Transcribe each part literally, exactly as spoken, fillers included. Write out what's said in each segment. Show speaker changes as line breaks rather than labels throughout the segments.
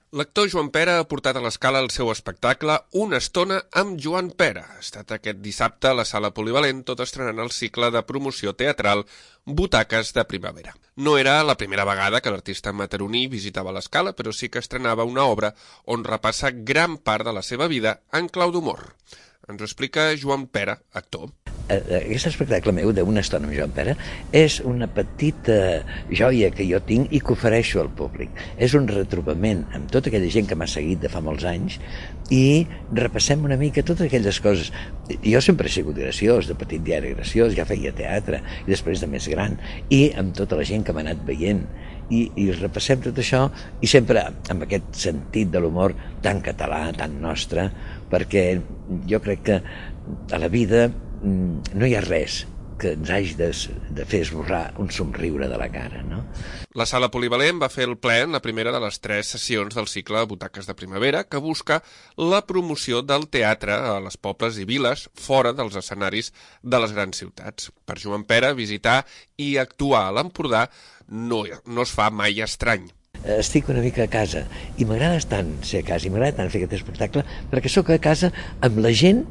L'actor Joan Pera ha portat a l'escala el seu espectacle Una estona amb Joan Pera. Ha estat aquest dissabte a la Sala Polivalent, tot estrenant el cicle de promoció teatral Butaques de Primavera. No era la primera vegada que l'artista mataroní visitava l'escala, però sí que estrenava una obra on repassa gran part de la seva vida en clau d'humor. Ens ho explica Joan Pera, actor.
Aquest espectacle meu d'Una estona amb Joan Pera és una petita joia que jo tinc i que ofereixo al públic. És un retrobament amb tota aquella gent que m'ha seguit de fa molts anys i repassem una mica totes aquelles coses. Jo sempre he sigut graciós, de petit ja era graciós, ja feia teatre i després de més gran, i amb tota la gent que m'ha anat veient. I, i repassem tot això i sempre amb aquest sentit de l'humor tan català, tan nostre, perquè jo crec que a la vida no hi ha res que ens hagi de, de fer esborrar un somriure de la cara, no?
La Sala Polivalent va fer el ple en la primera de les tres sessions del cicle Butaques de Primavera, que busca la promoció del teatre a les pobles i viles fora dels escenaris de les grans ciutats. Per Joan Pera, visitar i actuar a l'Empordà no, no es fa mai estrany.
Estic una mica a casa i m'agrada tant ser a casa i m'agrada tant fer aquest espectacle perquè sóc a casa amb la gent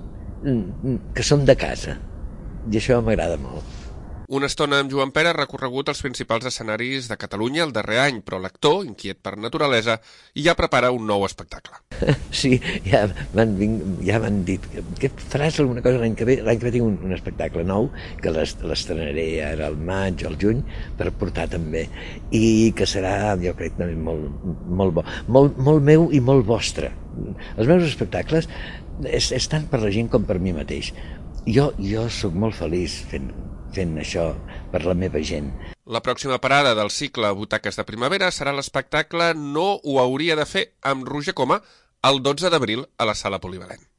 que som de casa, i això m'agrada molt.
Una estona amb Joan Pera ha recorregut els principals escenaris de Catalunya el darrer any, però l'actor, inquiet per naturalesa, ja prepara un nou espectacle.
Sí, ja m'han ja m'han dit que faràs alguna cosa l'any que ve. L'any que ve tinc un, un espectacle nou, que l'estrenaré ara al maig o al juny, per portar també, i que serà, jo crec, també molt, molt bo, molt, molt meu i molt vostre. Els meus espectacles és, és tant per la gent com per mi mateix. Jo, jo sóc molt feliç fent, fent això per la meva gent.
La pròxima parada del cicle Butaques de Primavera serà l'espectacle No ho hauria de fer amb Roger Coma el dotze d'abril a la Sala Polivalent.